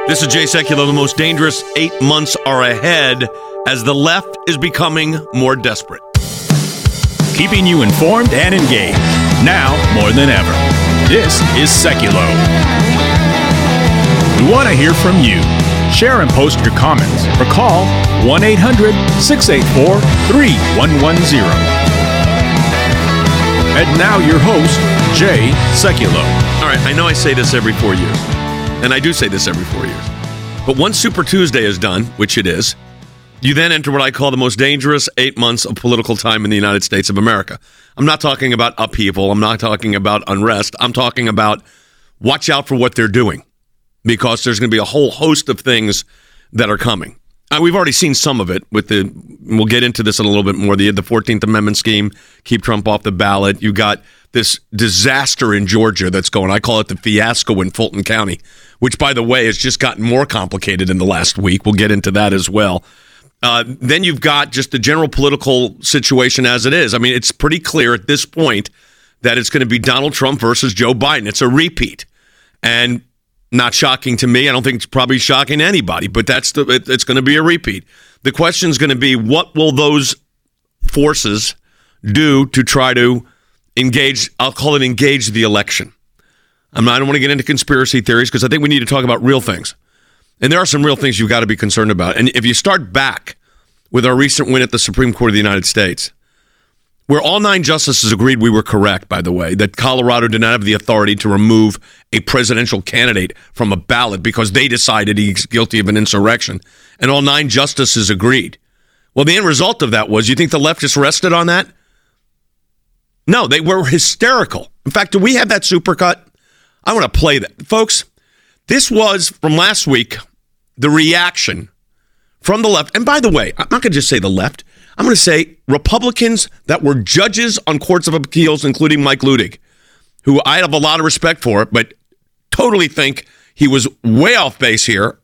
This is Jay Sekulow. The most dangerous 8 months are ahead as the left is becoming more desperate. Keeping you informed and engaged, now more than ever. This is Sekulow. We want to hear from you. Share and post your comments or call 1-800-684-3110. And now your host, Jay Sekulow. All right, I know I say this every 4 years, and I do say this every 4 years. But once Super Tuesday is done, which it is, you then enter what I call the most dangerous 8 months of political time in the United States of America. I'm not talking about upheaval. I'm not talking about unrest. I'm talking about watch out for what they're doing, because there's going to be a whole host of things that are coming. We've already seen some of it we'll get into this in a little bit more, the 14th Amendment scheme, keep Trump off the ballot. You got this disaster in Georgia that's going, I call it the fiasco in Fulton County, which, by the way, has just gotten more complicated in the last week. We'll get into that as well. Then you've got just the general political situation as it is. I mean, it's pretty clear at this point that it's going to be Donald Trump versus Joe Biden. It's a repeat. And not shocking to me. I don't think it's probably shocking to anybody, but it's going to be a repeat. The question is going to be, what will those forces do to try to engage, I'll call it engage the election. I don't want to get into conspiracy theories because I think we need to talk about real things. And there are some real things you've got to be concerned about. And if you start back with our recent win at the Supreme Court of the United States, where all 9 justices agreed we were correct, by the way, that Colorado did not have the authority to remove a presidential candidate from a ballot because they decided he's guilty of an insurrection, and all 9 justices agreed. Well, the end result of that was, you think the leftists rested on that? No, they were hysterical. In fact, do we have that supercut? I want to play that. Folks, this was, from last week, the reaction from the left. And by the way, I'm not going to just say the left. I'm going to say Republicans that were judges on courts of appeals, including Mike Luttig, who I have a lot of respect for, but totally think he was way off base here.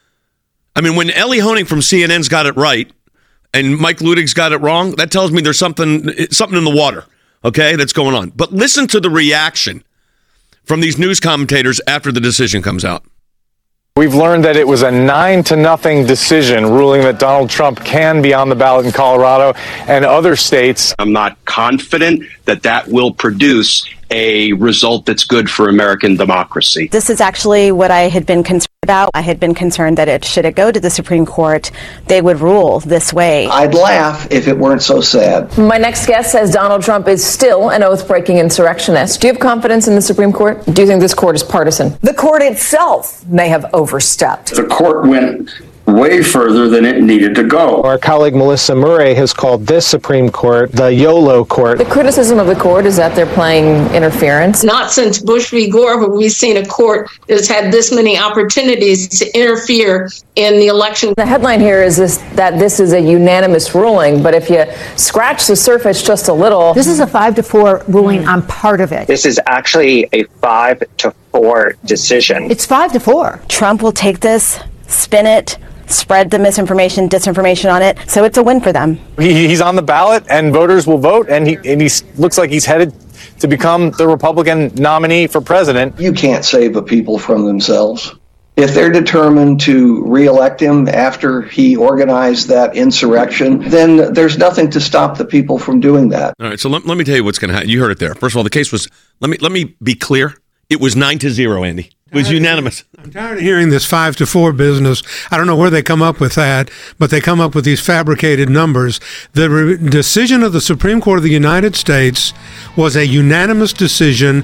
I mean, when Ellie Honig from CNN's got it right and Mike Luttig's got it wrong, that tells me there's something in the water, okay, that's going on. But listen to the reaction from these news commentators after the decision comes out. We've learned that it was a 9-0 decision ruling that Donald Trump can be on the ballot in Colorado and other states. I'm not confident that will produce a result that's good for American democracy. This is actually what I had been concerned about. I had been concerned that should it go to the Supreme Court, they would rule this way. I'd laugh if it weren't so sad. My next guest says Donald Trump is still an oath-breaking insurrectionist. Do you have confidence in the Supreme Court? Do you think this court is partisan? The court itself may have overstepped. The court went way further than it needed to go. Our colleague Melissa Murray has called this Supreme Court the YOLO court. The criticism of the court is that they're playing interference. Not since Bush v. Gore have we seen a court that's had this many opportunities to interfere in the election. The headline here is that this is a unanimous ruling, but if you scratch the surface just a little... This is a 5-4 ruling on part of it. This is actually a 5-4 decision. It's 5-4. Trump will take this, spin it, spread the misinformation, disinformation on it. So it's a win for them. He's on the ballot and voters will vote, and he looks like he's headed to become the Republican nominee for president. You can't save the people from themselves. If they're determined to reelect him after he organized that insurrection, then there's nothing to stop the people from doing that. All right, so let me tell you what's going to happen. You heard it there. First of all, the case was, let me be clear. It was 9-0, Andy. It was unanimous. I'm tired of hearing this 5-4 business. I don't know where they come up with that, but they come up with these fabricated numbers. The decision of the Supreme Court of the United States was a unanimous decision,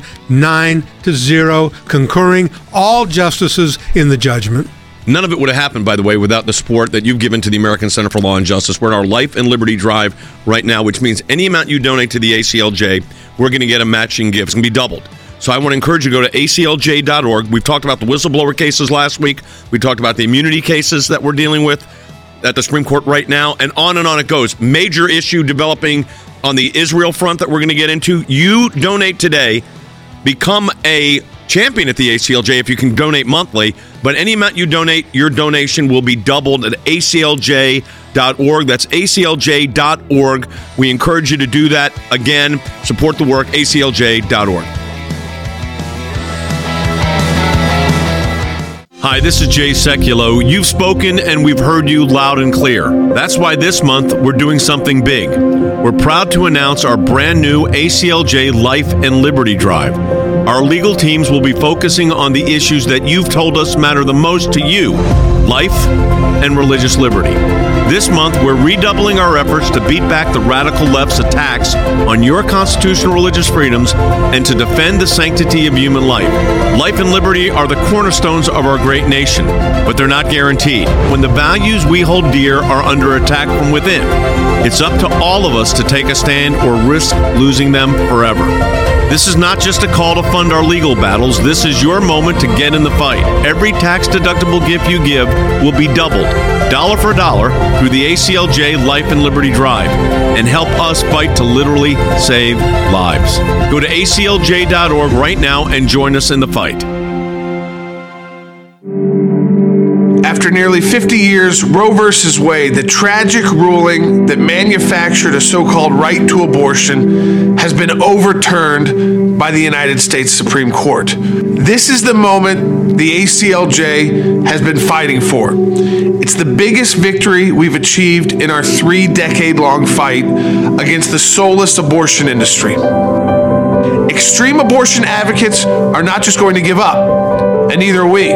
9-0, concurring all justices in the judgment. None of it would have happened, by the way, without the support that you've given to the American Center for Law and Justice. We're in our Life and Liberty Drive right now, which means any amount you donate to the ACLJ, we're going to get a matching gift. It's going to be doubled. So I want to encourage you to go to aclj.org. We've talked about the whistleblower cases last week. We talked about the immunity cases that we're dealing with at the Supreme Court right now, and on it goes. Major issue developing on the Israel front that we're going to get into. You donate today. Become a champion at the ACLJ if you can donate monthly. But any amount you donate, your donation will be doubled at aclj.org. That's aclj.org. We encourage you to do that. Again, support the work, aclj.org. Hi, this is Jay Sekulow. You've spoken and we've heard you loud and clear. That's why this month we're doing something big. We're proud to announce our brand new ACLJ Life and Liberty Drive. Our legal teams will be focusing on the issues that you've told us matter the most to you: life and religious liberty. This month, we're redoubling our efforts to beat back the radical left's attacks on your constitutional religious freedoms and to defend the sanctity of human life. Life and liberty are the cornerstones of our great nation, but they're not guaranteed. When the values we hold dear are under attack from within, it's up to all of us to take a stand or risk losing them forever. This is not just a call to fund our legal battles. This is your moment to get in the fight. Every tax-deductible gift you give will be doubled, dollar for dollar, through the ACLJ Life and Liberty Drive, and help us fight to literally save lives. Go to aclj.org right now and join us in the fight. After nearly 50 years, Roe v. Wade, the tragic ruling that manufactured a so-called right to abortion, has been overturned by the United States Supreme Court. This is the moment the ACLJ has been fighting for. It's the biggest victory we've achieved in our 3-decade-long fight against the soulless abortion industry. Extreme abortion advocates are not just going to give up, and neither are we.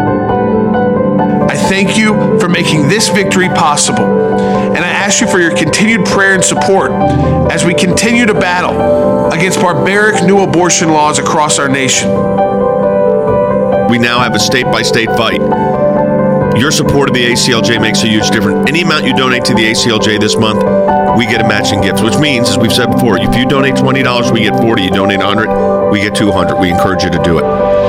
I thank you for making this victory possible, and I ask you for your continued prayer and support as we continue to battle against barbaric new abortion laws across our nation. We now have a state-by-state fight. Your support of the ACLJ makes a huge difference. Any amount you donate to the ACLJ this month, we get a matching gift, which means, as we've said before, if you donate $20, we get $40. You donate $100, we get $200. We encourage you to do it.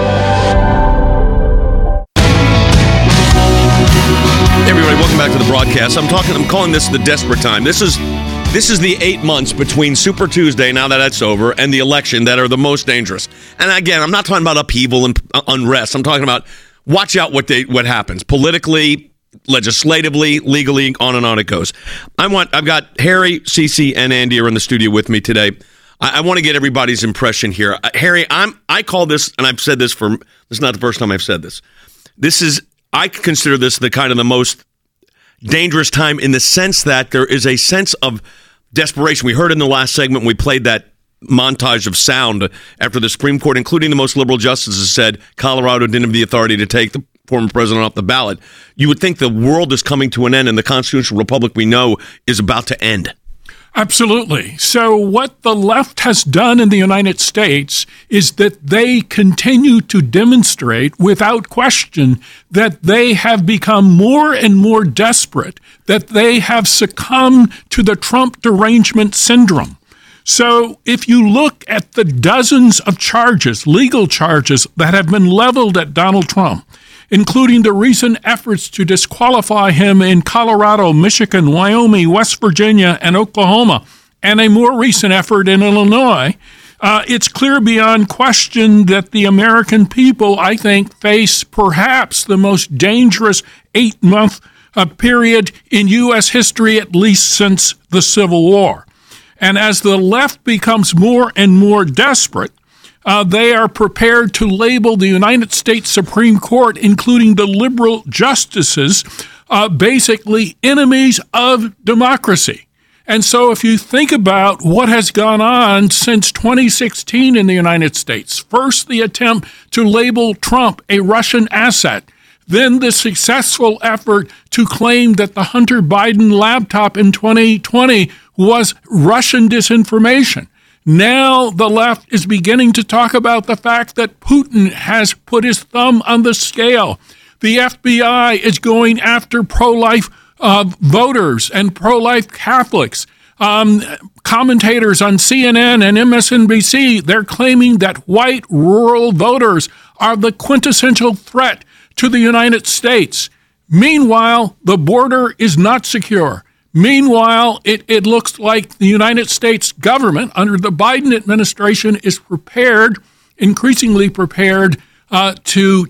Hey everybody, welcome back to the broadcast. I'm calling this the desperate time. This is the 8 months between Super Tuesday, now that that's over, and the election that are the most dangerous. And again, I'm not talking about upheaval and unrest. I'm talking about watch out what happens politically, legislatively, legally, on and on it goes. I've got Harry, Cece, and Andy are in the studio with me today. I want to get everybody's impression here. Harry, I call this, and I've said this this is not the first time I've said this. I consider this the most dangerous time in the sense that there is a sense of desperation. We heard in the last segment, we played that montage of sound after the Supreme Court, including the most liberal justices, said Colorado didn't have the authority to take the former president off the ballot. You would think the world is coming to an end and the constitutional republic we know is about to end. Absolutely. So what the left has done in the United States is that they continue to demonstrate without question that they have become more and more desperate, that they have succumbed to the Trump derangement syndrome. So if you look at the dozens of charges, legal charges, that have been leveled at Donald Trump, including the recent efforts to disqualify him in Colorado, Michigan, Wyoming, West Virginia, and Oklahoma, and a more recent effort in Illinois, it's clear beyond question that the American people, I think, face perhaps the most dangerous 8-month period in U.S. history, at least since the Civil War. And as the left becomes more and more desperate, they are prepared to label the United States Supreme Court, including the liberal justices, basically enemies of democracy. And so if you think about what has gone on since 2016 in the United States, first the attempt to label Trump a Russian asset, then the successful effort to claim that the Hunter Biden laptop in 2020 was Russian disinformation. Now the left is beginning to talk about the fact that Putin has put his thumb on the scale. The FBI is going after pro-life voters and pro-life Catholics. Commentators on CNN and MSNBC, they're claiming that white rural voters are the quintessential threat to the United States. Meanwhile, the border is not secure. Meanwhile, it looks like the United States government under the Biden administration is increasingly prepared to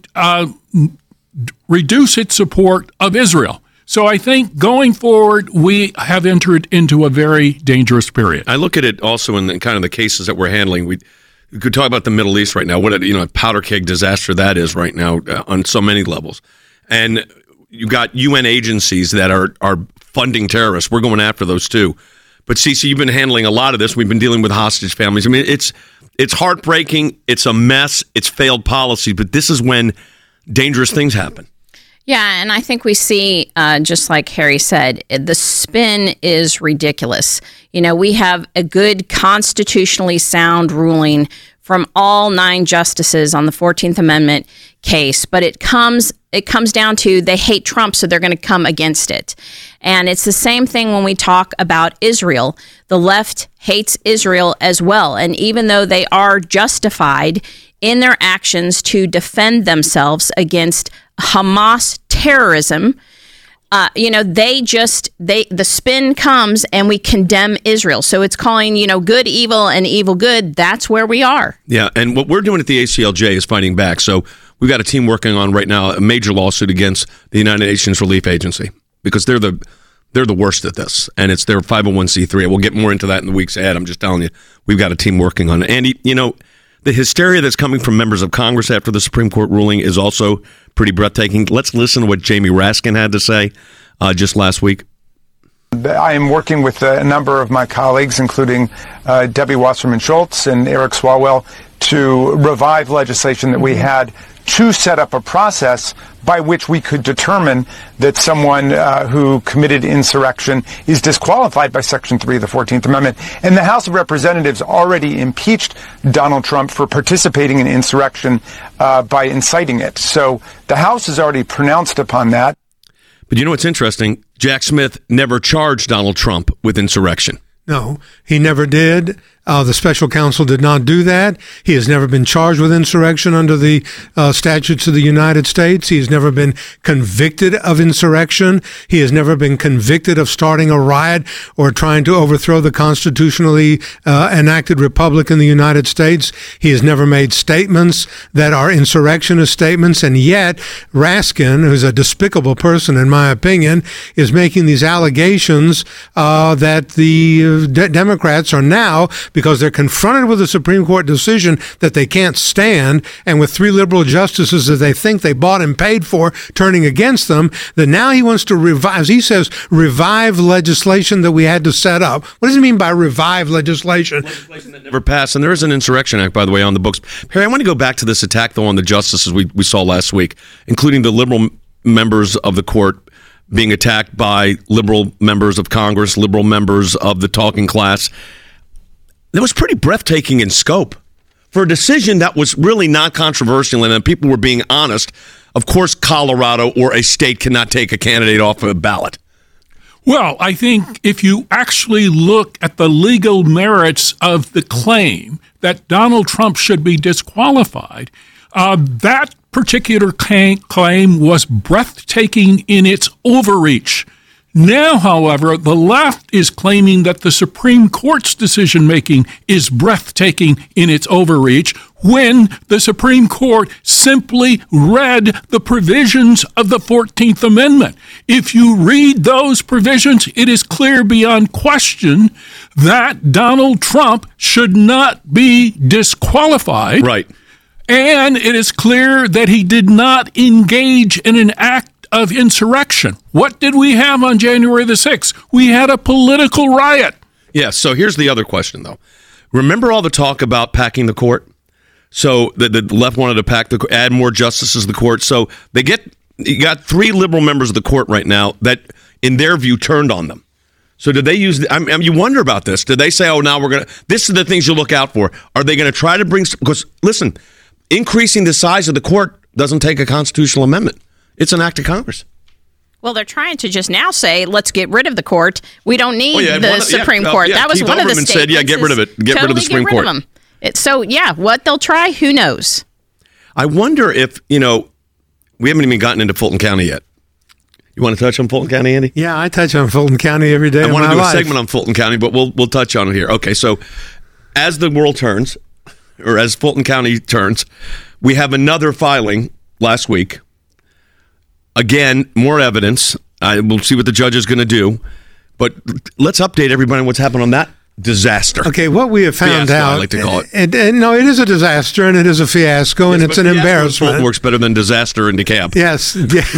reduce its support of Israel. So I think going forward, we have entered into a very dangerous period. I look at it also in kind of the cases that we're handling. You could talk about the Middle East right now. What a powder keg disaster that is right now on so many levels. And you got UN agencies that are funding terrorists. We're going after those too. But Cece, you've been handling a lot of this. We've been dealing with hostage families. I mean, it's heartbreaking. It's a mess. It's failed policy. But this is when dangerous things happen. Yeah, and I think we see, just like Harry said, the spin is ridiculous. We have a good constitutionally sound ruling from all 9 justices on the 14th Amendment case, but it comes down to they hate Trump, so they're going to come against it. And it's the same thing when we talk about Israel. The left hates Israel as well, and even though they are justified in their actions to defend themselves against Hamas terrorism, the spin comes and we condemn Israel. So it's calling, good evil and evil good. That's where we are. Yeah. And what we're doing at the ACLJ is fighting back. So we've got a team working on right now a major lawsuit against the United Nations Relief Agency because they're the worst at this, and it's their 501c3. We'll get more into that in the weeks ahead. I'm just telling you, we've got a team working on it. Andy, the hysteria that's coming from members of Congress after the Supreme Court ruling is also pretty breathtaking. Let's listen to what Jamie Raskin had to say just last week. I am working with a number of my colleagues, including Debbie Wasserman Schultz and Eric Swalwell, to revive legislation that we had to set up a process by which we could determine that someone who committed insurrection is disqualified by Section 3 of the 14th Amendment. And the House of Representatives already impeached Donald Trump for participating in insurrection by inciting it. So the House has already pronounced upon that. But what's interesting? Jack Smith never charged Donald Trump with insurrection. No, he never did. The special counsel did not do that. He has never been charged with insurrection under the statutes of the United States. He has never been convicted of insurrection. He has never been convicted of starting a riot or trying to overthrow the constitutionally enacted republic in the United States. He has never made statements that are insurrectionist statements. And yet, Raskin, who's a despicable person, in my opinion, is making these allegations that the Democrats are now, because they're confronted with a Supreme Court decision that they can't stand, and with 3 liberal justices that they think they bought and paid for turning against them, that now he wants to revive, as he says, revive legislation that we had to set up. What does he mean by revive legislation? Legislation that never passed. And there is an Insurrection Act, by the way, on the books. Harry, I want to go back to this attack, though, on the justices we saw last week, including the liberal members of the court being attacked by liberal members of Congress, liberal members of the talking class. That was pretty breathtaking in scope. For a decision that was really not controversial and people were being honest, of course Colorado or a state cannot take a candidate off a ballot. Well, I think if you actually look at the legal merits of the claim that Donald Trump should be disqualified, that particular claim was breathtaking in its overreach. Now, however, the left is claiming that the Supreme Court's decision-making is breathtaking in its overreach when the Supreme Court simply read the provisions of the 14th Amendment. If you read those provisions, it is clear beyond question that Donald Trump should not be disqualified. Right. And it is clear that he did not engage in an act of insurrection. What did we have on January the 6th? We had a political riot. Yeah, so here's the other question, though. Remember all the talk about packing the court? So the left wanted to add more justices to the court. So you got 3 liberal members of the court right now that, in their view, turned on them. So did they use, you wonder about this. Did they say, now this are the things you look out for. Are they going to try to because listen, increasing the size of the court doesn't take a constitutional amendment. It's an act of Congress. Well, they're trying to just now say, let's get rid of the court. We don't need the Supreme Court. That was Keith one Olbermann of the statements. said, get rid of it. Get rid of the Supreme Court. What they'll try, who knows? I wonder if, we haven't even gotten into Fulton County yet. You want to touch on Fulton County, Andy? Yeah, I touch on Fulton County every day of my life. I want to do a segment on Fulton County, but we'll touch on it here. Okay, so as the world turns, or as Fulton County turns, we have another filing last week. Again, more evidence. We'll see what the judge is going to do. But let's update everybody on what's happened on that disaster. Okay, what we have found Fiasco, out, I like to call it. And no, it is a disaster and it is a fiasco and it's an embarrassment. Works better than disaster in DeKalb. Yes,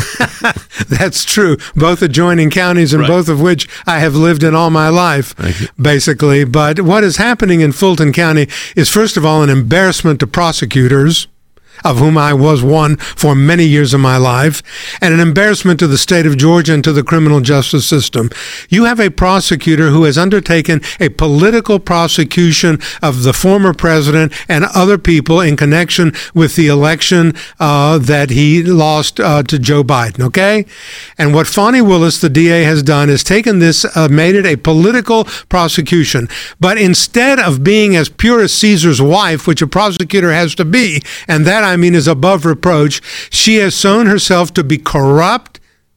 that's true. Both adjoining counties, and both of which I have lived in all my life, basically. But what is happening in Fulton County is, first of all, an embarrassment to prosecutors, of whom I was one for many years of my life, and an embarrassment to the state of Georgia and to the criminal justice system. You have a prosecutor who has undertaken a political prosecution of the former president and other people in connection with the election that he lost to Joe Biden, okay? And what Fani Willis, the DA, has done is taken this, made it a political prosecution. But instead of being as pure as Caesar's wife, which a prosecutor has to be, and that, I mean, is above reproach, she has shown herself to be corrupt,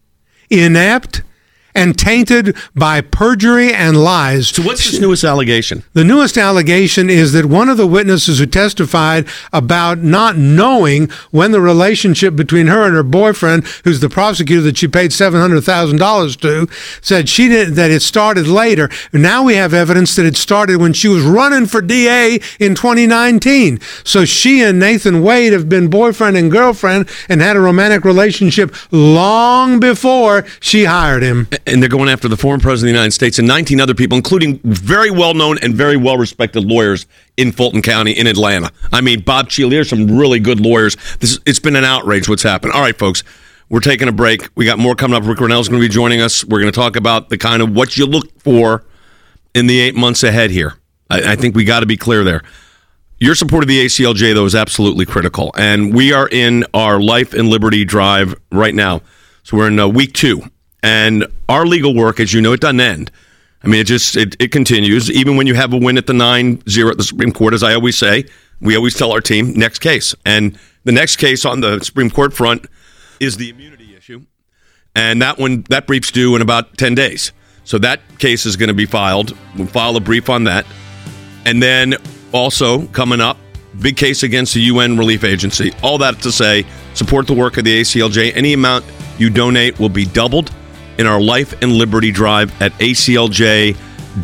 inept, and tainted by perjury and lies. So what's this newest allegation? The newest allegation is that one of the witnesses who testified about not knowing when the relationship between her and her boyfriend, who's the prosecutor that she paid $700,000 to, said she didn't, that it started later. Now we have evidence that it started when she was running for DA in 2019. So she and Nathan Wade have been boyfriend and girlfriend and had a romantic relationship long before she hired him. And they're going after the former president of the United States and 19 other people, including very well-known and very well-respected lawyers in Fulton County, in Atlanta. I mean, Bob Cheeley, there's some really good lawyers. It's been an outrage what's happened. All right, folks, we're taking a break. We got more coming up. Rick Grenell's going to be joining us. We're going to talk about the kind of what you look for in the 8 months ahead here. I think we got to be clear there. Your support of the ACLJ, though, is absolutely critical. And we are in our Life and Liberty Drive right now. So we're in week 2. And our legal work, as you know, it doesn't end. I mean, it continues. Even when you have a win at the 9-0 at the Supreme Court, as I always say, we always tell our team, next case. And the next case on the Supreme Court front is the immunity issue. And that brief's due in about 10 days. So that case is going to be filed. We'll file a brief on that. And then also coming up, big case against the UN Relief Agency. All that to say, support the work of the ACLJ. Any amount you donate will be doubled in our Life and Liberty Drive at aclj.org.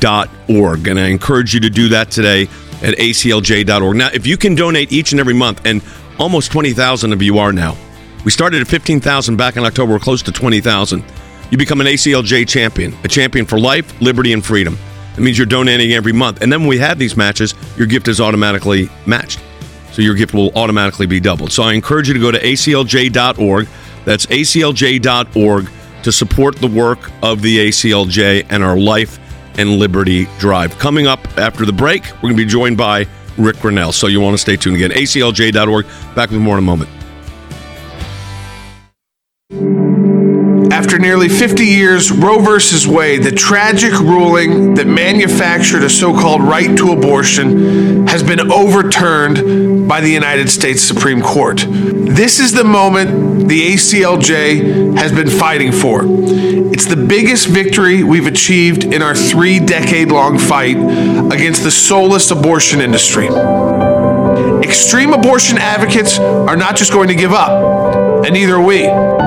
And I encourage you to do that today at aclj.org. Now, if you can donate each and every month, and almost 20,000 of you are now. We started at 15,000 back in October. We're close to 20,000. You become an ACLJ champion, a champion for life, liberty, and freedom. That means you're donating every month. And then when we have these matches, your gift is automatically matched. So your gift will automatically be doubled. So I encourage you to go to aclj.org. That's aclj.org to support the work of the ACLJ and our Life and Liberty Drive. Coming up after the break, we're going to be joined by Rick Grenell. So you want to stay tuned again. aclj.org. Back with more in a moment. After nearly 50 years, Roe v. Wade, the tragic ruling that manufactured a so-called right to abortion, has been overturned by the United States Supreme Court. This is the moment the ACLJ has been fighting for. It's the biggest victory we've achieved in our 3-decade-long fight against the soulless abortion industry. Extreme abortion advocates are not just going to give up, and neither are we.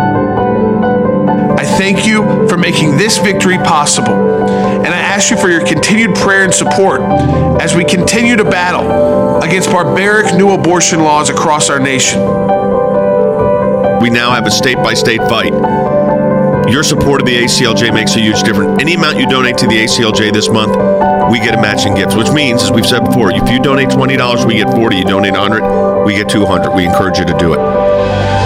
I thank you for making this victory possible, and I ask you for your continued prayer and support as we continue to battle against barbaric new abortion laws across our nation. We now have a state-by-state fight. Your support of the ACLJ makes a huge difference. Any amount you donate to the ACLJ this month, we get a matching gift, which means, as we've said before, if you donate $20, we get $40. You donate $100, we get $200. We encourage you to do it.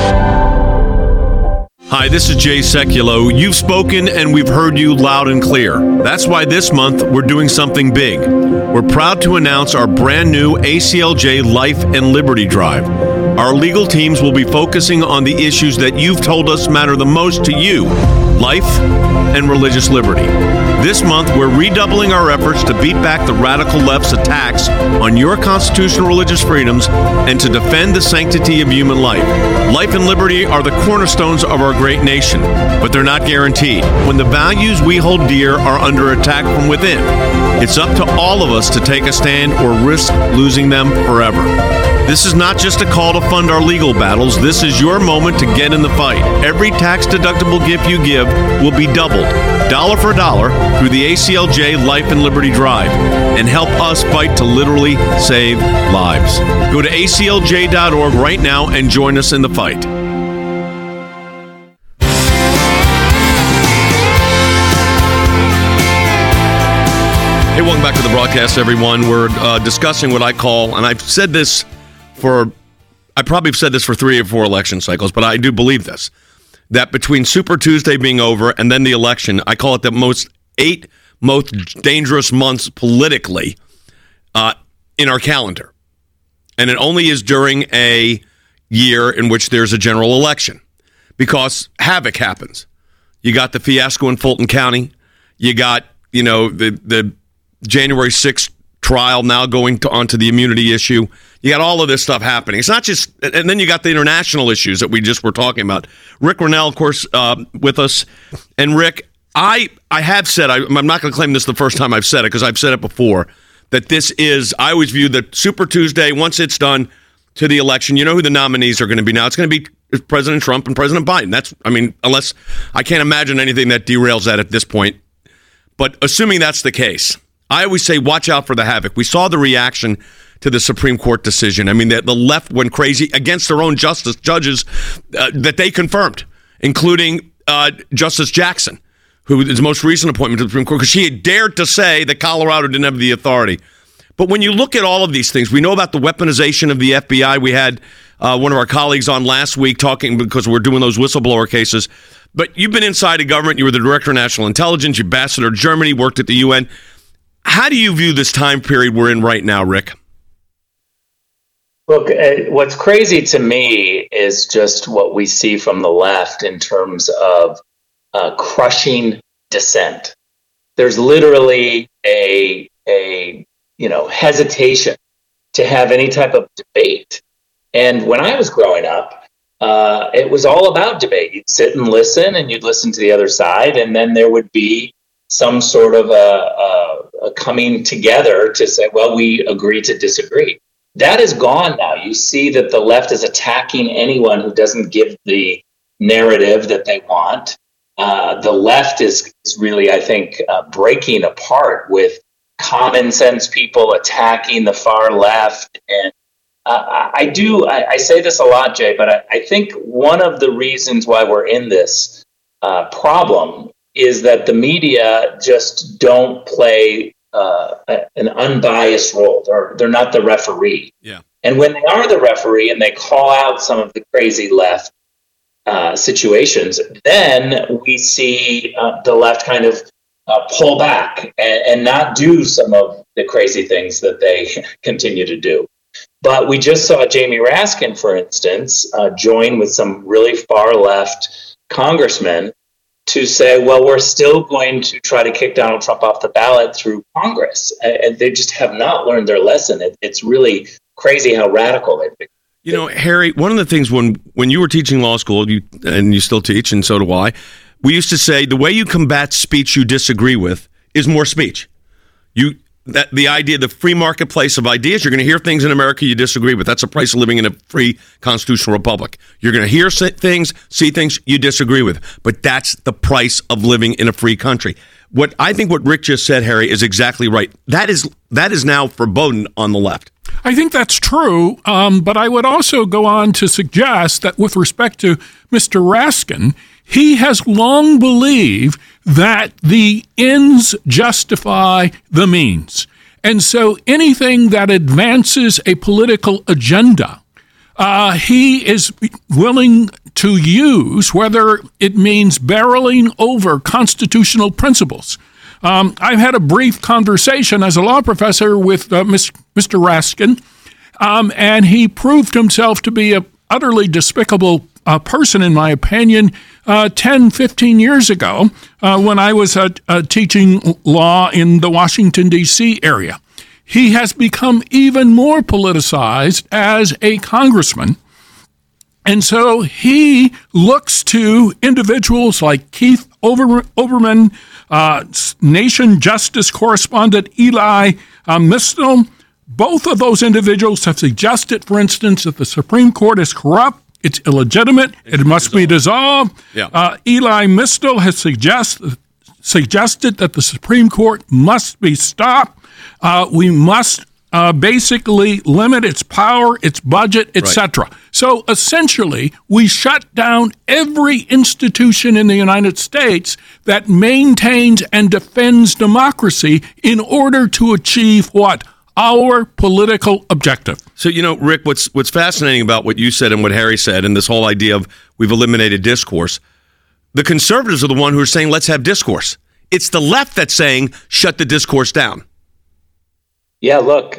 Hi, this is Jay Sekulow. You've spoken and we've heard you loud and clear. That's why this month we're doing something big. We're proud to announce our brand new ACLJ Life and Liberty Drive. Our legal teams will be focusing on the issues that you've told us matter the most to you, life and religious liberty. This month, we're redoubling our efforts to beat back the radical left's attacks on your constitutional religious freedoms and to defend the sanctity of human life. Life and liberty are the cornerstones of our great nation, but they're not guaranteed. When the values we hold dear are under attack from within, it's up to all of us to take a stand or risk losing them forever. This is not just a call to fund our legal battles. This is your moment to get in the fight. Every tax-deductible gift you give will be doubled, dollar for dollar, through the ACLJ Life and Liberty Drive, and help us fight to literally save lives. Go to aclj.org right now and join us in the fight. Hey, welcome back to the broadcast, everyone. We're discussing what I call, and I've said this I probably have said this for 3 or 4 election cycles, but I do believe this, that between Super Tuesday being over and then the election, I call it the 8 most dangerous months politically in our calendar. And it only is during a year in which there's a general election, because havoc happens. You got the fiasco in Fulton County. You got, the January 6th trial now going onto the immunity issue. You got all of this stuff happening. It's not just, and then you got the international issues that we just were talking about. Rick Rennell, of course, with us. And Rick, I have said, I'm not going to claim this the first time I've said it, because I've said it before, that this is, I always view that Super Tuesday, once it's done to the election, you know who the nominees are going to be now. It's going to be President Trump and President Biden. Unless I can't imagine anything that derails that at this point. But assuming that's the case, I always say watch out for the havoc. We saw the reaction to the Supreme Court decision. The left went crazy against their own judges that they confirmed, including Justice Jackson, who is the most recent appointment to the Supreme Court, because she had dared to say that Colorado didn't have the authority. But when you look at all of these things, we know about the weaponization of the FBI. We had one of our colleagues on last week talking, because we're doing those whistleblower cases. But you've been inside of government. You were the Director of National Intelligence, ambassador to Germany, worked at the UN. How do you view this time period we're in right now, Rick? Look, what's crazy to me is just what we see from the left in terms of crushing dissent. There's literally a hesitation to have any type of debate. And when I was growing up, it was all about debate. You'd sit and listen, and you'd listen to the other side, and then there would be some sort of a coming together to say, well, we agree to disagree. That is gone now. You see that the left is attacking anyone who doesn't give the narrative that they want. The left is really, I think, breaking apart with common sense people attacking the far left. And I say this a lot, Jay, but I think one of the reasons why we're in this problem is that the media just don't play an unbiased role. They're not the referee. Yeah. And when they are the referee and they call out some of the crazy left situations, then we see the left kind of pull back and not do some of the crazy things that they continue to do. But we just saw Jamie Raskin, for instance, join with some really far left congressmen to say, well, we're still going to try to kick Donald Trump off the ballot through Congress. And they just have not learned their lesson. It's really crazy how radical they've been. Harry, one of the things when you were teaching law school, and you still teach, and so do I, we used to say the way you combat speech you disagree with is more speech. The idea, the free marketplace of ideas, you're going to hear things in America you disagree with. That's the price of living in a free constitutional republic. You're going to hear things, see things you disagree with. But that's the price of living in a free country. What Rick just said, Harry, is exactly right. That is now verboten on the left. I think that's true, but I would also go on to suggest that with respect to Mr. Raskin, he has long believed that the ends justify the means. And so anything that advances a political agenda, he is willing to use, whether it means barreling over constitutional principles. I've had a brief conversation as a law professor with Mr. Raskin, and he proved himself to be an utterly despicable person, in my opinion, 10, 15 years ago when I was teaching law in the Washington, D.C. area. He has become even more politicized as a congressman. And so he looks to individuals like Keith Olbermann, Nation Justice correspondent Eli Mistel, Both of those individuals have suggested, for instance, that the Supreme Court is corrupt, it's illegitimate, it must be dissolved. Eli Mistel has suggested that the Supreme Court must be stopped. We must basically limit its power, its budget, etc. Right. So essentially, we shut down every institution in the United States that maintains and defends democracy in order to achieve what? Our political objective. So, Rick, what's fascinating about what you said and what Harry said and this whole idea of we've eliminated discourse, the conservatives are the one who are saying let's have discourse. It's the left that's saying shut the discourse down. Yeah, look,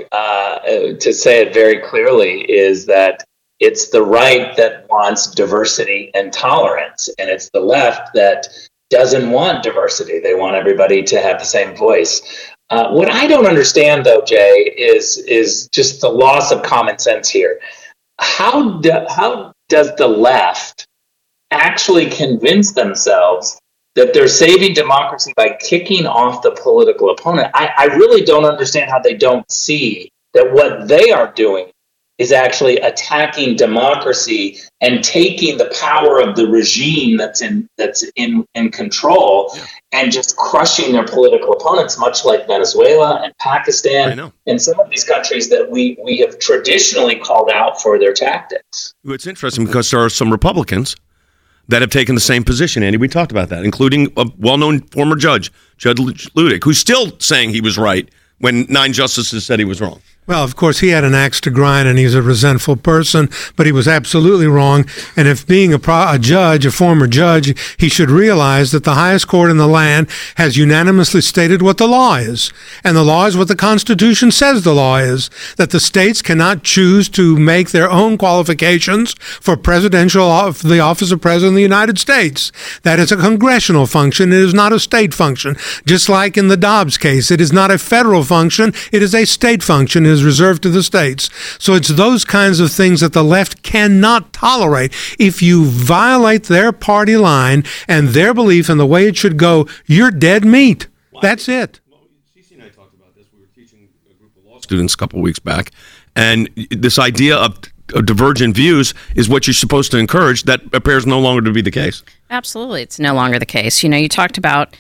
to say it very clearly is that it's the right that wants diversity and tolerance, and it's the left that doesn't want diversity. They want everybody to have the same voice. What I don't understand, though, Jay, is just the loss of common sense here. How does the left actually convince themselves that they're saving democracy by kicking off the political opponent? I really don't understand how they don't see that what they are doing is actually attacking democracy and taking the power of the regime that's in control and just crushing their political opponents, much like Venezuela and Pakistan and some of these countries that we have traditionally called out for their tactics. It's interesting because there are some Republicans that have taken the same position, Andy. We talked about that, including a well-known former judge, Judge Ludick, who's still saying he was right when 9 justices said he was wrong. Well, of course, he had an axe to grind, and he's a resentful person, but he was absolutely wrong. And if being a former judge, he should realize that the highest court in the land has unanimously stated what the law is. And the law is what the Constitution says the law is, that the states cannot choose to make their own qualifications for the office of President of the United States. That is a congressional function. It is not a state function. Just like in the Dobbs case, it is not a federal function. It is a state function. It is reserved to the states. So it's those kinds of things that the left cannot tolerate. If you violate their party line and their belief in the way it should go, you're dead meat. That's it. Well, Cece and I talked about this. We were teaching a group of law students a couple of weeks back, and this idea of divergent views is what you're supposed to encourage. That appears no longer to be the case. Absolutely. It's no longer the case. You talked about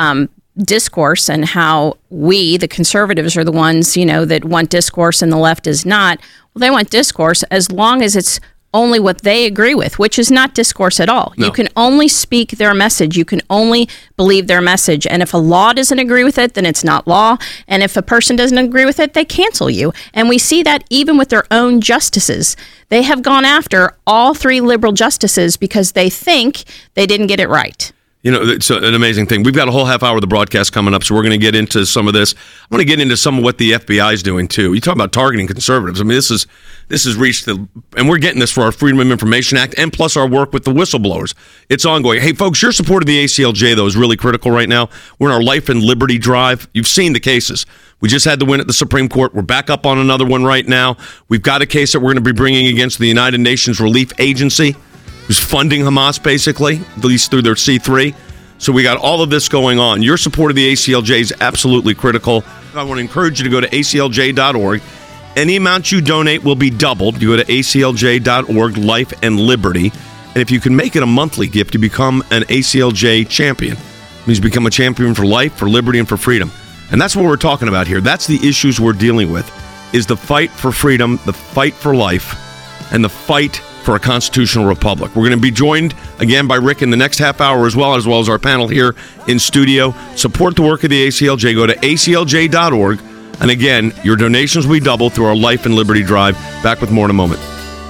discourse and how we, the conservatives, are the ones, that want discourse and the left is not. Well, they want discourse as long as it's only what they agree with, which is not discourse at all. No. You can only speak their message. You can only believe their message. And if a law doesn't agree with it, then it's not law. And if a person doesn't agree with it, they cancel you. And we see that even with their own justices. They have gone after all 3 liberal justices because they think they didn't get it right. It's an amazing thing. We've got a whole half hour of the broadcast coming up, so we're going to get into some of this. I want to get into some of what the FBI is doing, too. You talk about targeting conservatives. I mean, this has reached and we're getting this for our Freedom of Information Act and plus our work with the whistleblowers. It's ongoing. Hey, folks, your support of the ACLJ, though, is really critical right now. We're in our Life and Liberty drive. You've seen the cases. We just had the win at the Supreme Court. We're back up on another one right now. We've got a case that we're going to be bringing against the United Nations Relief Agency, who's funding Hamas, basically, at least through their C3. So we got all of this going on. Your support of the ACLJ is absolutely critical. I want to encourage you to go to aclj.org. Any amount you donate will be doubled. You go to aclj.org, Life and Liberty. And if you can make it a monthly gift, you become an ACLJ champion. It means you become a champion for life, for liberty, and for freedom. And that's what we're talking about here. That's the issues we're dealing with, is the fight for freedom, the fight for life, and the fight for a constitutional republic. We're going to be joined again by Rick in the next half hour as well as our panel here in studio. Support the work of the ACLJ. Go to aclj.org. And again, your donations will be doubled through our Life and Liberty Drive. Back with more in a moment.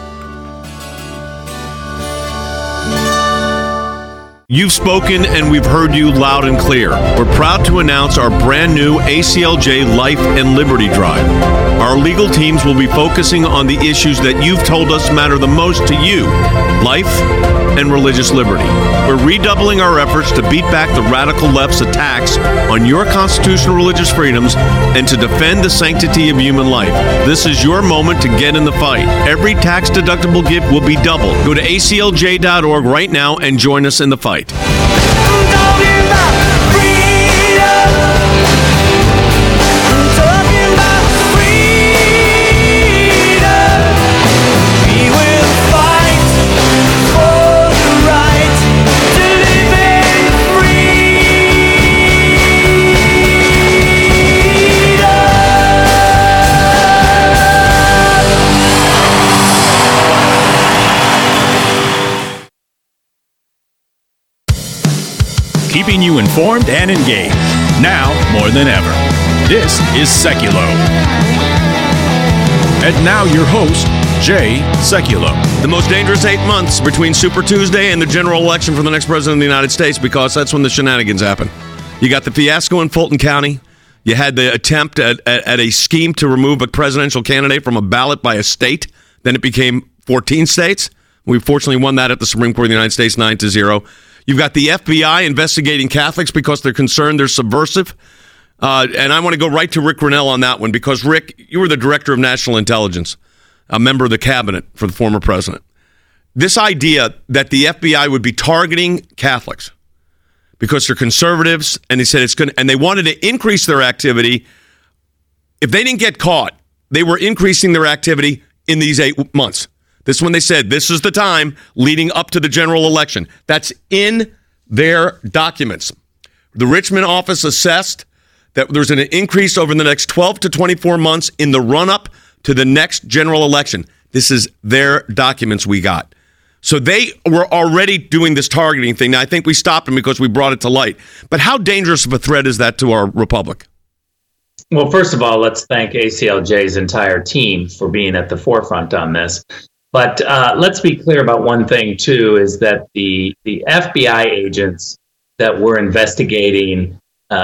You've spoken and we've heard you loud and clear. We're proud to announce our brand new ACLJ Life and Liberty Drive. Our legal teams will be focusing on the issues that you've told us matter the most to you: life and religious liberty. We're redoubling our efforts to beat back the radical left's attacks on your constitutional religious freedoms and to defend the sanctity of human life. This is your moment to get in the fight. Every tax-deductible gift will be doubled. Go to aclj.org right now and join us in the fight. keeping you informed and engaged. Now more than ever. This is Seculo. And now your host, Jay Sekulow. The most dangerous 8 months between Super Tuesday and the general election for the next president of the United States, because that's when the shenanigans happen. You got the fiasco in Fulton County. You had the attempt at a scheme to remove a presidential candidate from a ballot by a state. Then it became 14 states. We fortunately won that at the Supreme Court of the United States 9-0. You've got the FBI investigating Catholics because they're concerned they're subversive. And I want to go right to Rick Grenell on that one, because, Rick, you were the director of national intelligence, a member of the cabinet for the former president. This idea that the FBI would be targeting Catholics because they're conservatives, and they said it's going, and they wanted to increase their activity. If they didn't get caught, they were increasing their activity in these 8 months. This is when they said this is the time leading up to the general election. That's in their documents. The Richmond office assessed that there's an increase over the next 12 to 24 months in the run-up to the next general election. This is their documents we got. So they were already doing this targeting thing. Now, I think we stopped them because we brought it to light. But how dangerous of a threat is that to our republic? Well, first of all, let's thank ACLJ's entire team for being at the forefront on this. But let's be clear about one thing, too, is that the FBI agents that were investigating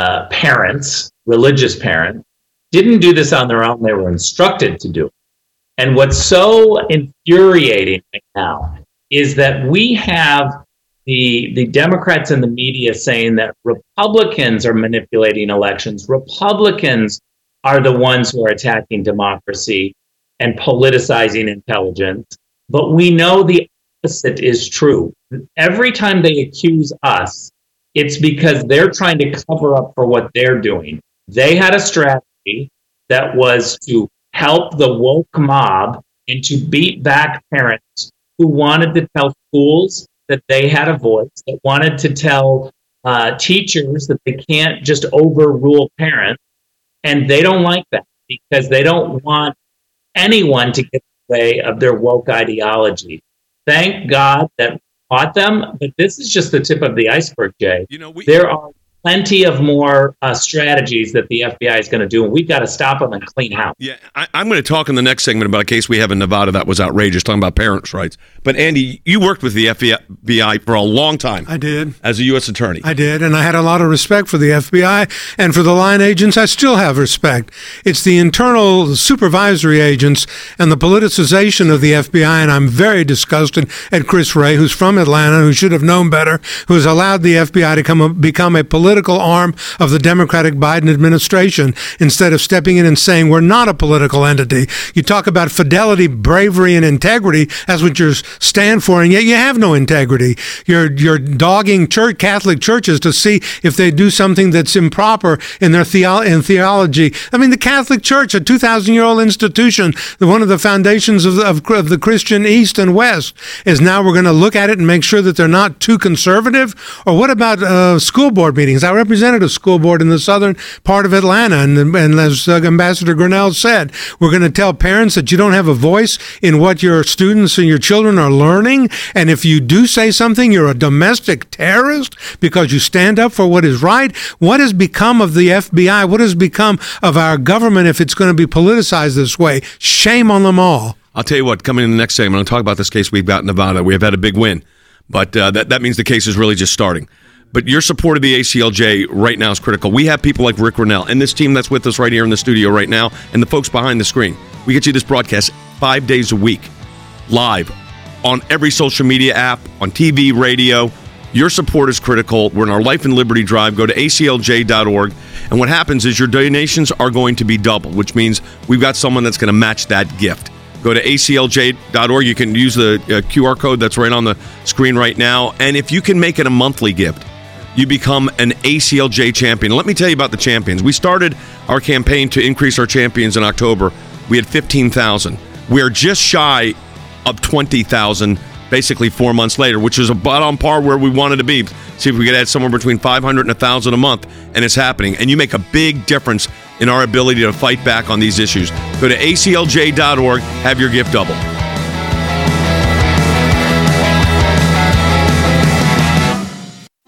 parents, religious parents, didn't do this on their own. They were instructed to do it. And what's so infuriating right now is that we have the Democrats and the media saying that Republicans are manipulating elections. Republicans are the ones who are attacking democracy and politicizing intelligence. But we know the opposite is true. Every time they accuse us, it's because they're trying to cover up for what they're doing. They had a strategy that was to help the woke mob and to beat back parents who wanted to tell schools that they had a voice, that wanted to tell teachers that they can't just overrule parents. And they don't like that because they don't want anyone to get in the way of their woke ideology. Thank God that we caught them, but this is just the tip of the iceberg, Jay. There are plenty of more strategies that the FBI is going to do, and we've got to stop them and clean house. Yeah, I'm going to talk in the next segment about a case we have in Nevada that was outrageous, talking about parents' rights. But, Andy, you worked with the FBI for a long time. I did. As a U.S. attorney. I did, and I had a lot of respect for the FBI, and for the line agents, I still have respect. It's the internal supervisory agents and the politicization of the FBI, and I'm very disgusted at Chris Wray, who's from Atlanta, who should have known better, who has allowed the FBI to become a political arm of the Democratic Biden administration instead of stepping in and saying we're not a political entity. You talk about fidelity, bravery, and integrity. That's what you stand for, and yet you have no integrity. You're dogging Catholic churches to see if they do something that's improper in their theology. I mean, the Catholic Church, a 2,000-year-old institution, one of the foundations of the Christian East and West, is now we're going to look at it and make sure that they're not too conservative. Or what about school board meetings? I represented a school board in the southern part of Atlanta, and as Ambassador Grenell said, we're going to tell parents that you don't have a voice in what your students and your children are learning, and if you do say something, you're a domestic terrorist because you stand up for what is right. What has become of the FBI? What has become of our government if it's going to be politicized this way? Shame on them all. I'll tell you what, coming in the next segment, I'll talk about this case we've got in Nevada. We have had a big win, but that means the case is really just starting. But your support of the ACLJ right now is critical. We have people like Rick Grenell and this team that's with us right here in the studio right now, and the folks behind the screen. We get you this broadcast 5 days a week, live, on every social media app, on TV, radio. Your support is critical. We're in our Life and Liberty Drive. Go to aclj.org. And what happens is your donations are going to be doubled, which means we've got someone that's going to match that gift. Go to aclj.org. You can use the QR code that's right on the screen right now. And if you can make it a monthly gift, you become an ACLJ champion. Let me tell you about the champions. We started our campaign to increase our champions in October. We had 15,000. We're just shy of 20,000 basically 4 months later, which is about on par where we wanted to be. See if we could add somewhere between 500 and 1,000 a month, and it's happening. And you make a big difference in our ability to fight back on these issues. Go to aclj.org, have your gift double.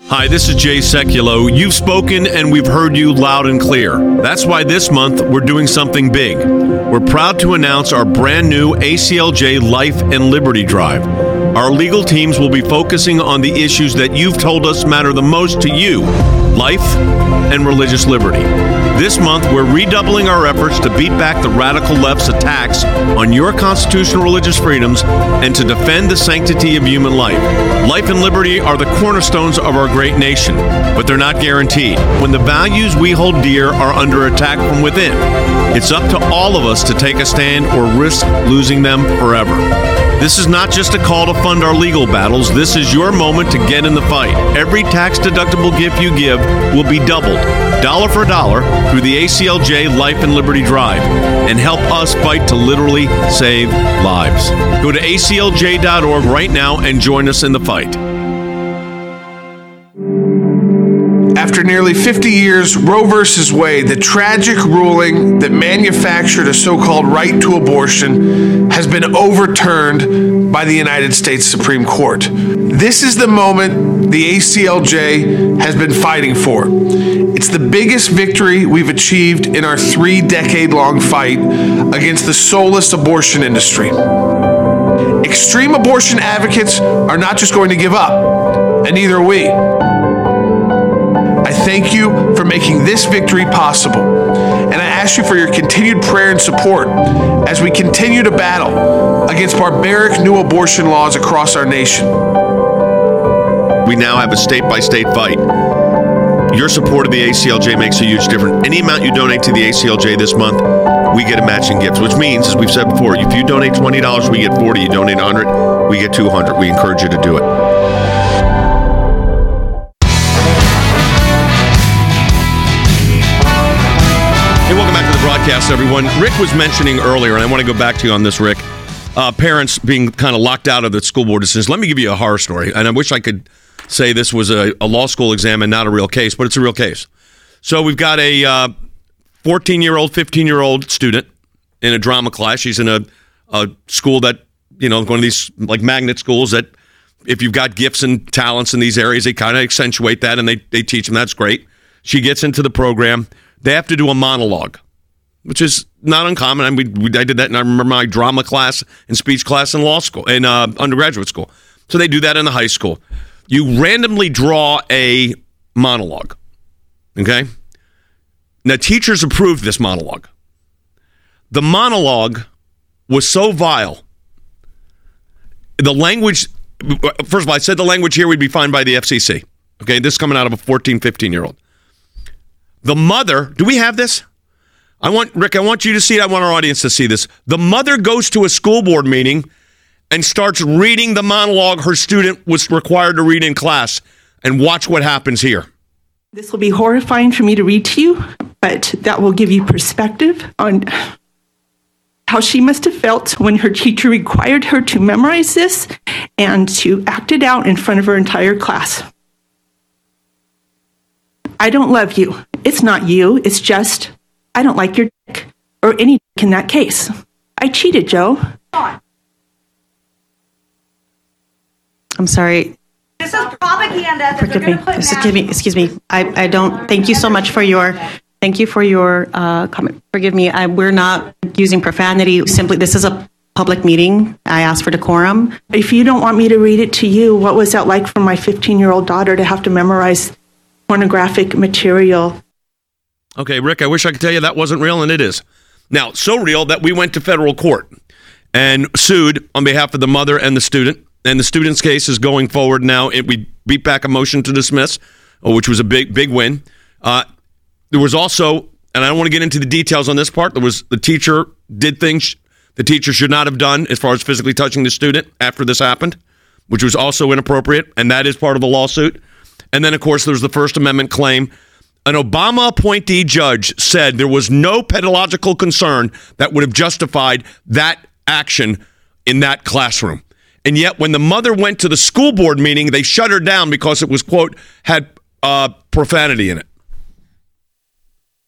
Hi, this is Jay Sekulow. You've spoken and we've heard you loud and clear. That's why this month we're doing something big. We're proud to announce our brand new ACLJ Life and Liberty Drive. Our legal teams will be focusing on the issues that you've told us matter the most to you: life and religious liberty. This month, we're redoubling our efforts to beat back the radical left's attacks on your constitutional religious freedoms and to defend the sanctity of human life. Life and liberty are the cornerstones of our great nation, but they're not guaranteed. When the values we hold dear are under attack from within, it's up to all of us to take a stand or risk losing them forever. This is not just a call to fund our legal battles. This is your moment to get in the fight. Every tax-deductible gift you give will be doubled, dollar for dollar, through the ACLJ Life and Liberty Drive, and help us fight to literally save lives. Go to aclj.org right now and join us in the fight. After nearly 50 years, Roe v. Wade, the tragic ruling that manufactured a so-called right to abortion, has been overturned by the United States Supreme Court. This is the moment the ACLJ has been fighting for. It's the biggest victory we've achieved in our 3-decade-long fight against the soulless abortion industry. Extreme abortion advocates are not just going to give up, and neither are we. I thank you for making this victory possible, and I ask you for your continued prayer and support as we continue to battle against barbaric new abortion laws across our nation. We now have a state-by-state fight. Your support of the ACLJ makes a huge difference. Any amount you donate to the ACLJ this month, we get a matching gift, which means, as we've said before, if you donate $20, we get $40. You donate $100, we get $200. We encourage you to do it. Hey, welcome back to the broadcast, everyone. Rick was mentioning earlier, and I want to go back to you on this, Rick, parents being kind of locked out of the school board decisions. Let me give you a horror story, and I wish I could say this was a law school exam and not a real case, but it's a real case. So we've got a 14-year-old, 15-year-old student in a drama class. She's in a school that, one of these like magnet schools that if you've got gifts and talents in these areas, they kind of accentuate that and they teach them. That's great. She gets into the program. They have to do a monologue, which is not uncommon. I mean, I did that, and I remember my drama class and speech class in law school, in undergraduate school. So they do that in the high school. You randomly draw a monologue, okay? Now, teachers approved this monologue. The monologue was so vile. The language, first of all, I said the language here would be fined by the FCC. Okay, this is coming out of a 14, 15-year-old. The mother, do we have this? Rick, I want you to see it. I want our audience to see this. The mother goes to a school board meeting and starts reading the monologue her student was required to read in class. And watch what happens here. This will be horrifying for me to read to you, but that will give you perspective on how she must have felt when her teacher required her to memorize this and to act it out in front of her entire class. I don't love you. It's not you. It's just, I don't like your dick, or any dick in that case. I cheated, Joe. I'm sorry. This is propaganda that Forgive they're me. going to put now. Excuse me. I don't. Thank you so much for your. Thank you for your comment. Forgive me. We're not using profanity. Simply, this is a public meeting. I asked for decorum. If you don't want me to read it to you, what was that like for my 15-year-old daughter to have to memorize pornographic material? Okay, Rick, I wish I could tell you that wasn't real, and it is. Now, so real that we went to federal court and sued on behalf of the mother and the student. And the student's case is going forward now. We beat back a motion to dismiss, which was a big win. There was also, and I don't want to get into the details on this part, the teacher did things the teacher should not have done as far as physically touching the student after this happened, which was also inappropriate, and that is part of the lawsuit. And then, of course, there's the First Amendment claim. An Obama appointee judge said there was no pedagogical concern that would have justified that action in that classroom. And yet, when the mother went to the school board meeting, they shut her down because it was, quote, had profanity in it.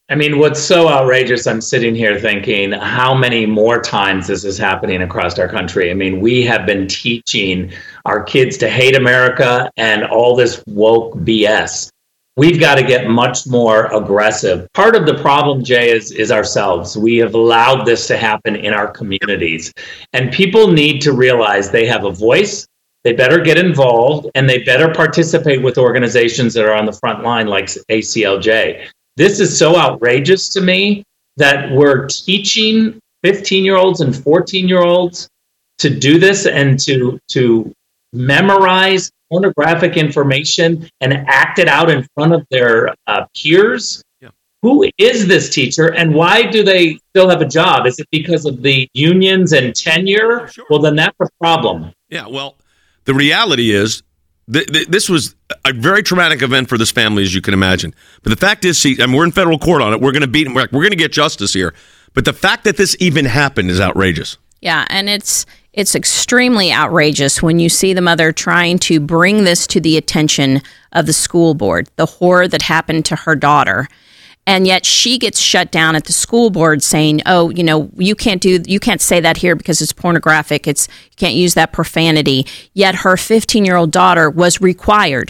I mean, what's so outrageous, I'm sitting here thinking, how many more times this is happening across our country? I mean, we have been teaching our kids to hate America and all this woke BS. We've got to get much more aggressive. Part of the problem, Jay, is ourselves. We have allowed this to happen in our communities. And people need to realize they have a voice, they better get involved, and they better participate with organizations that are on the front line like ACLJ. This is so outrageous to me that we're teaching 15-year-olds and 14-year-olds to do this and to memorize pornographic information and act it out in front of their peers. Yeah. Who is this teacher and why do they still have a job? Is it because of the unions and tenure? Sure. Well, then that's a problem. Yeah, well, the reality is this was a very traumatic event for this family, as you can imagine. But the fact is, and we're in federal court on it. We're going to beat him. We're going to get justice here. But the fact that this even happened is outrageous. Yeah, and it's extremely outrageous when you see the mother trying to bring this to the attention of the school board, the horror that happened to her daughter. And yet she gets shut down at the school board saying, oh, you can't say that here because it's pornographic. You can't use that profanity. Yet her 15-year-old daughter was required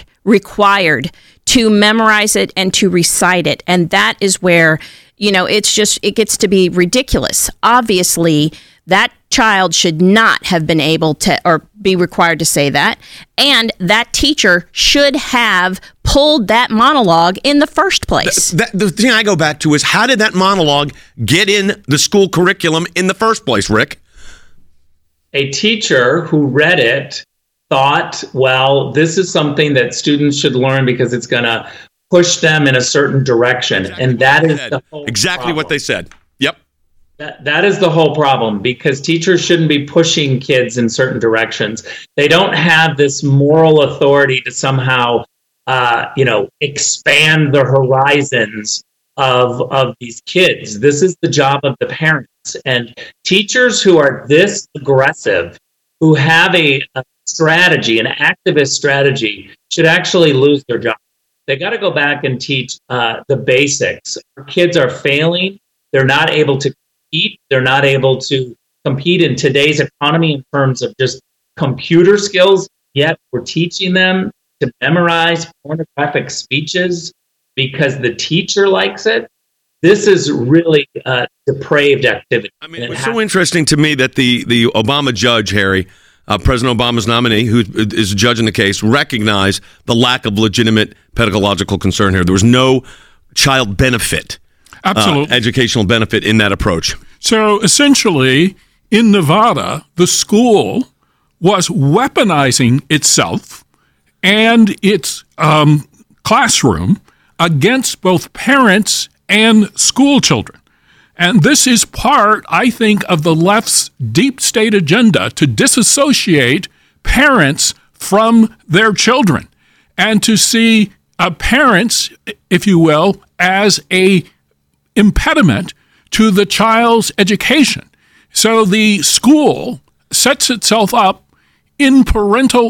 to memorize it and to recite it. And that is where, it gets to be ridiculous. Obviously, that child should not have been able to or be required to say that. And that teacher should have pulled that monologue in the first place. The thing I go back to is, how did that monologue get in the school curriculum in the first place, Rick? A teacher who read it thought, well, this is something that students should learn because it's going to push them in a certain direction. And that is the whole problem. What they said. Yep. That is the whole problem, because teachers shouldn't be pushing kids in certain directions. They don't have this moral authority to somehow, expand the horizons of these kids. This is the job of the parents. And teachers who are this aggressive, who have a strategy, an activist strategy, should actually lose their job. They got to go back and teach the basics. Our kids are failing. They're not able to compete. They're not able to compete in today's economy in terms of just computer skills. Yet we're teaching them to memorize pornographic speeches because the teacher likes it. This is really depraved activity. I mean, it's so interesting to me that the Obama judge, Harry, President Obama's nominee, who is a judge in the case, recognized the lack of legitimate pedagogical concern here. There was no child benefit. Absolutely. Educational benefit in that approach. So essentially, in Nevada, the school was weaponizing itself and its classroom against both parents and school children. And this is part, I think, of the left's deep state agenda to disassociate parents from their children and to see parents, if you will, as a impediment to the child's education. So the school sets itself up in parental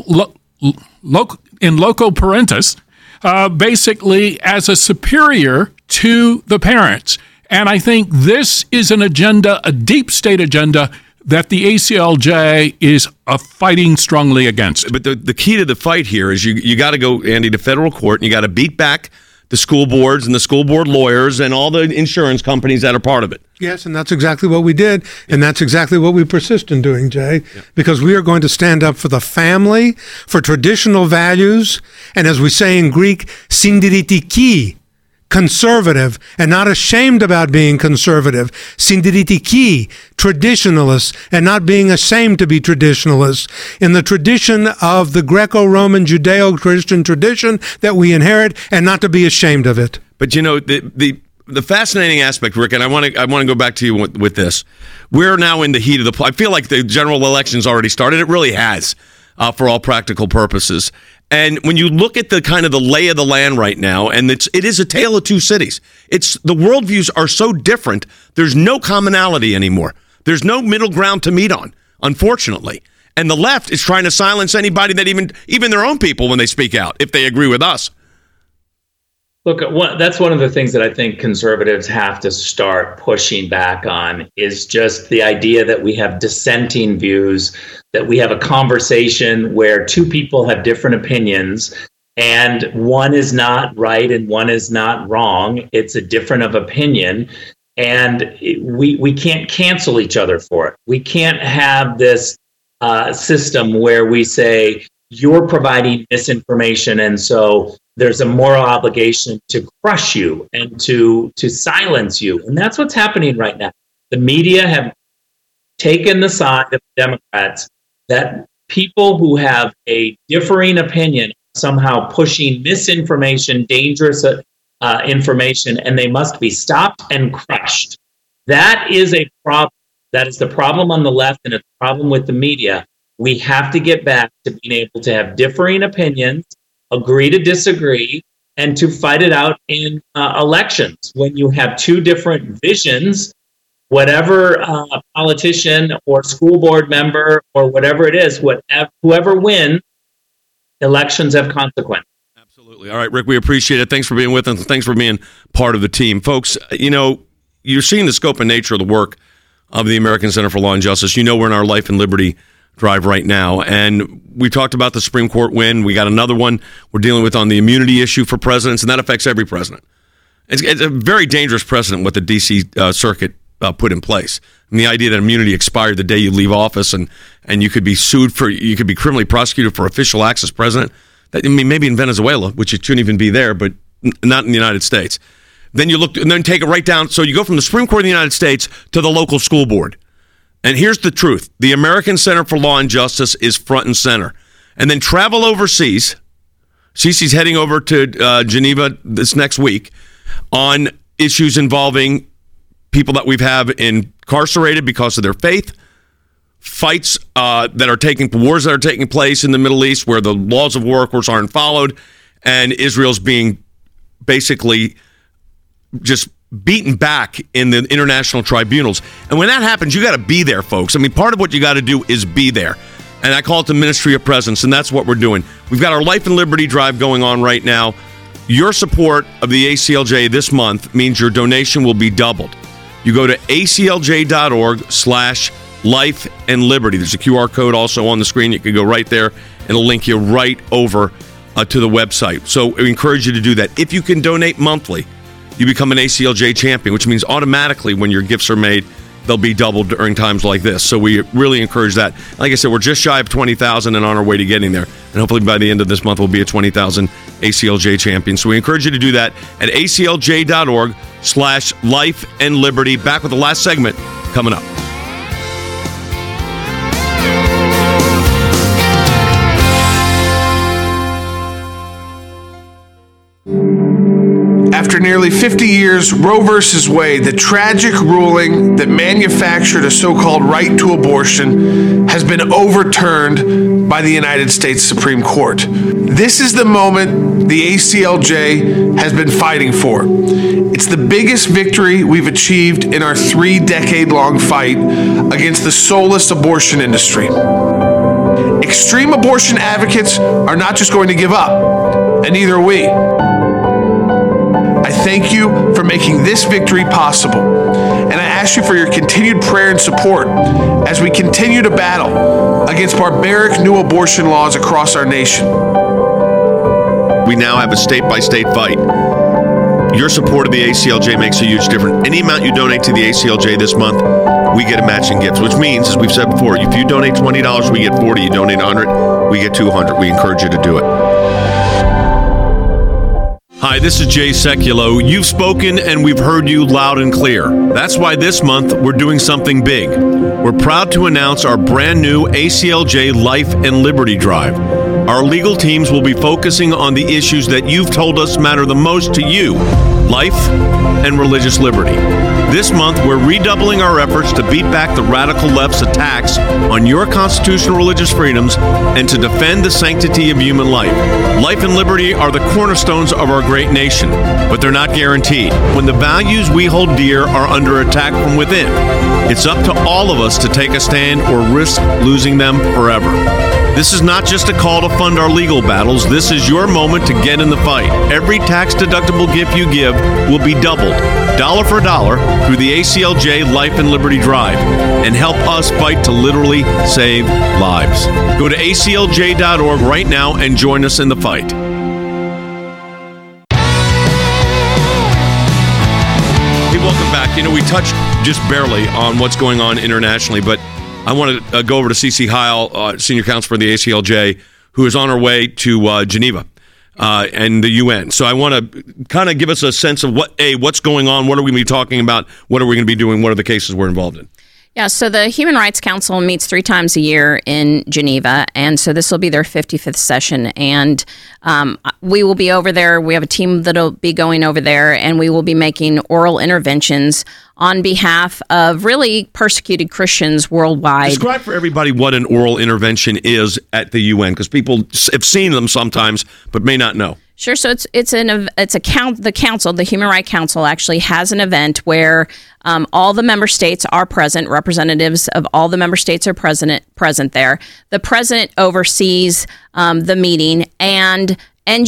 loco parentis, basically as a superior to the parents. And I think this is an agenda, a deep state agenda, that the ACLJ is fighting strongly against. But the key to the fight here is you got to go, Andy, to federal court, and you got to beat back the school boards and the school board lawyers and all the insurance companies that are part of it. Yes, and that's exactly what we did, and that's exactly what we persist in doing, Jay, because we are going to stand up for the family, for traditional values, and as we say in Greek, syndiritiki, conservative, and not ashamed about being conservative, syndiritiki, traditionalists, and not being ashamed to be traditionalists, in the tradition of the Greco-Roman Judeo-Christian tradition that we inherit, and not to be ashamed of it. But the fascinating aspect, Rick, and I want to go back to you with this. We're now in the heat of I feel like the general election's already started. It really has, for all practical purposes. And when you look at the kind of the lay of the land right now, and it is a tale of two cities. The worldviews are so different. There's no commonality anymore. There's no middle ground to meet on, unfortunately. And the left is trying to silence anybody that even their own people when they speak out, if they agree with us. Look, that's one of the things that I think conservatives have to start pushing back on is just the idea that we have dissenting views, that we have a conversation where two people have different opinions and one is not right and one is not wrong. It's a difference of opinion. And we can't cancel each other for it. We can't have this system where we say, you're providing misinformation, and so there's a moral obligation to crush you and to silence you. And that's what's happening right now. The media have taken the side of Democrats that people who have a differing opinion are somehow pushing misinformation, dangerous information, and they must be stopped and crushed. That is a problem. That is the problem on the left, and it's a problem with the media. We have to get back to being able to have differing opinions, agree to disagree, and to fight it out in elections. When you have two different visions, whatever politician or school board member or whatever it is, whoever wins, elections have consequences. Absolutely. All right, Rick, we appreciate it. Thanks for being with us. Thanks for being part of the team. Folks, you're seeing the scope and nature of the work of the American Center for Law and Justice. We're in our Life and Liberty drive right now, and we talked about the Supreme Court win. We got another one we're dealing with on the immunity issue for presidents, and that affects every president. It's a very dangerous precedent what the D.C. Circuit put in place. And the idea that immunity expired the day you leave office, and you could be you could be criminally prosecuted for official acts as president. Maybe in Venezuela, which it shouldn't even be there, but not in the United States. Then you look, and then take it right down. So you go from the Supreme Court of the United States to the local school board. And here's the truth. The American Center for Law and Justice is front and center. And then travel overseas. Cece's heading over to Geneva this next week on issues involving people that we've have incarcerated because of their faith, fights wars that are taking place in the Middle East where the laws of war, of course, aren't followed, and Israel's being basically just beaten back in the international tribunals. And when that happens, you got to be there, folks. Part of what you got to do is be there. And I call it the Ministry of Presence, and that's what we're doing. We've got our Life and Liberty drive going on right now. Your support of the ACLJ this month means your donation will be doubled. You go to aclj.org/life and liberty. There's a QR code also on the screen. You can go right there, and it'll link you right over to the website. So I encourage you to do that. If you can donate monthly, you become an ACLJ champion, which means automatically when your gifts are made, they'll be doubled during times like this. So we really encourage that. Like I said, we're just shy of 20,000 and on our way to getting there. And hopefully by the end of this month, we'll be at 20,000 ACLJ champions. So we encourage you to do that at aclj.org/life and liberty. Back with the last segment coming up. After nearly 50 years, Roe v. Wade, the tragic ruling that manufactured a so-called right to abortion, has been overturned by the United States Supreme Court. This is the moment the ACLJ has been fighting for. It's the biggest victory we've achieved in our 3-decade-long fight against the soulless abortion industry. Extreme abortion advocates are not just going to give up, and neither are we. I thank you for making this victory possible, and I ask you for your continued prayer and support as we continue to battle against barbaric new abortion laws across our nation. We now have a state-by-state fight. Your support of the ACLJ makes a huge difference. Any amount you donate to the ACLJ this month, we get a matching gift, which means, as we've said before, if you donate $20, we get $40. You donate $100, we get $200. We encourage you to do it. Hi, this is Jay Sekulow. You've spoken and we've heard you loud and clear. That's why this month we're doing something big. We're proud to announce our brand new ACLJ Life and Liberty Drive. Our legal teams will be focusing on the issues that you've told us matter the most to you, life and religious liberty. This month, we're redoubling our efforts to beat back the radical left's attacks on your constitutional religious freedoms and to defend the sanctity of human life. Life and liberty are the cornerstones of our great nation, but they're not guaranteed. When the values we hold dear are under attack from within, it's up to all of us to take a stand or risk losing them forever. This is not just a call to fund our legal battles, this is your moment to get in the fight. Every tax-deductible gift you give will be doubled, dollar for dollar, through the ACLJ Life and Liberty Drive, and help us fight to literally save lives. Go to aclj.org right now and join us in the fight. Hey, welcome back. We touched just barely on what's going on internationally, but I want to go over to Cece Heil, Senior Counsel for the ACLJ, who is on her way to Geneva and the UN. So I want to kind of give us a sense of what's going on, what are we going to be talking about, what are we going to be doing, what are the cases we're involved in. Yeah, so the Human Rights Council meets 3 times a year in Geneva, and so this will be their 55th session, and we will be over there. We have a team that'll be going over there, and we will be making oral interventions on behalf of really persecuted Christians worldwide. Describe for everybody what an oral intervention is at the UN, because people have seen them sometimes, but may not know. Sure. So the council, the Human Rights Council, actually has an event where all the member states are present. Representatives of all the member states are present there. The president oversees the meeting, and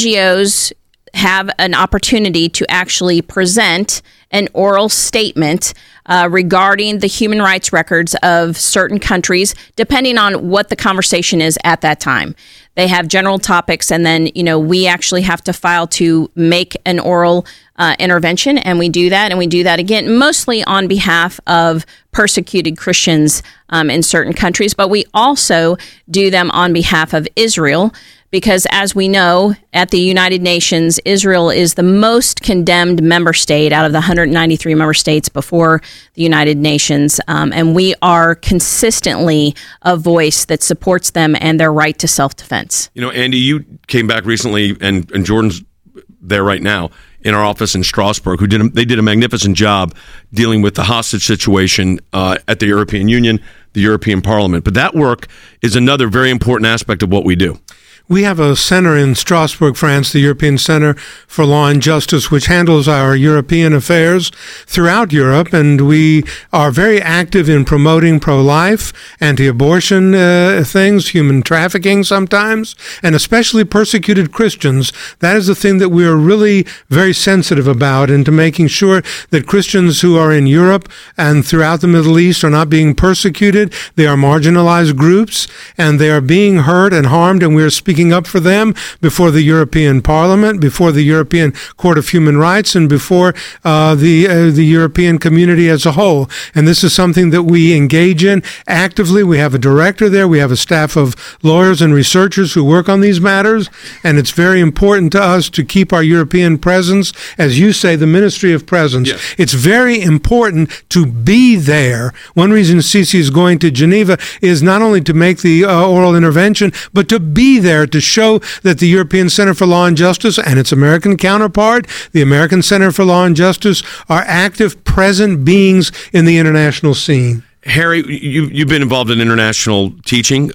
NGOs have an opportunity to actually present an oral statement regarding the human rights records of certain countries, depending on what the conversation is at that time. They have general topics, and then, we actually have to file to make an oral intervention, and we do that, and we do that again, mostly on behalf of persecuted Christians in certain countries, but we also do them on behalf of Israel, because as we know, at the United Nations, Israel is the most condemned member state out of the 193 member states before the United Nations, and we are consistently a voice that supports them and their right to self-defense. Andy, you came back recently, and Jordan's there right now in our office in Strasbourg, they did a magnificent job dealing with the hostage situation at the European Union, the European Parliament. But that work is another very important aspect of what we do. We have a center in Strasbourg, France, the European Center for Law and Justice, which handles our European affairs throughout Europe, and we are very active in promoting pro-life, anti-abortion things, human trafficking sometimes, and especially persecuted Christians. That is the thing that we are really very sensitive about, and to making sure that Christians who are in Europe and throughout the Middle East are not being persecuted. They are marginalized groups, and they are being hurt and harmed, and we are speaking up for them before the European Parliament, before the European Court of Human Rights, and before the European community as a whole. And this is something that we engage in actively. We have a director there. We have a staff of lawyers and researchers who work on these matters. And it's very important to us to keep our European presence, as you say, the Ministry of Presence. Yes. It's very important to be there. One reason Cece is going to Geneva is not only to make the oral intervention, but to be there to show that the European Center for Law and Justice and its American counterpart, the American Center for Law and Justice, are active, present beings in the international scene. Harry, you've been involved in international teaching.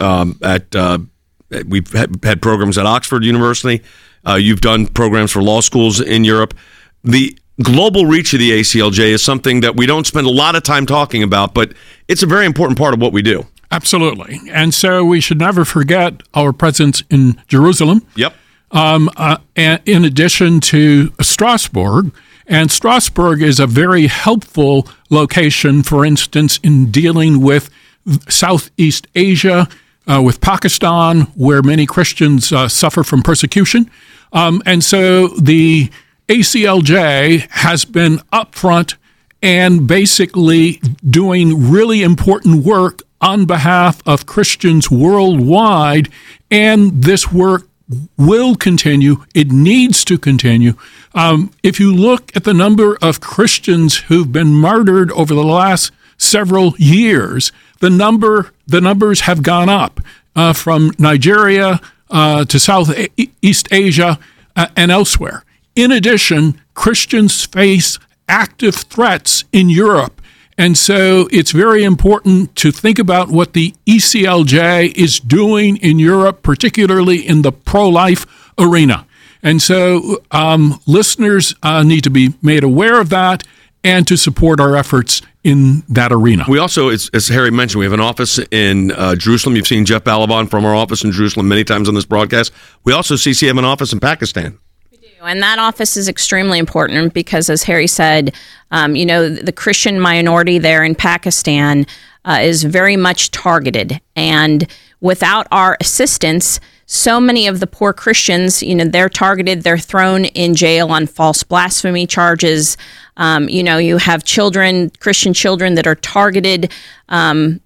We've had programs at Oxford University. You've done programs for law schools in Europe. The global reach of the ACLJ is something that we don't spend a lot of time talking about, but it's a very important part of what we do. Absolutely. And so we should never forget our presence in Jerusalem. Yep. In addition to Strasbourg. And Strasbourg is a very helpful location, for instance, in dealing with Southeast Asia, with Pakistan, where many Christians suffer from persecution. And so the ACLJ has been upfront and basically doing really important work on behalf of Christians worldwide, and this work will continue. It needs to continue. If you look at the number of Christians who've been martyred over the last several years, the numbers have gone up from Nigeria to Southeast Asia and elsewhere. In addition, Christians face active threats in Europe. And so it's very important to think about what the ECLJ is doing in Europe, particularly in the pro-life arena. And so listeners need to be made aware of that. and to support our efforts in that arena. We also, as Harry mentioned, we have an office in Jerusalem. You've seen Jeff Balaban from our office in Jerusalem many times on this broadcast. We also, CC, have an office in Pakistan. We do, and that office is extremely important because, as Harry said, the Christian minority there in Pakistan is very much targeted. And without our assistance, so many of the poor Christians, they're targeted, they're thrown in jail on false blasphemy charges. You have Christian children that are targeted and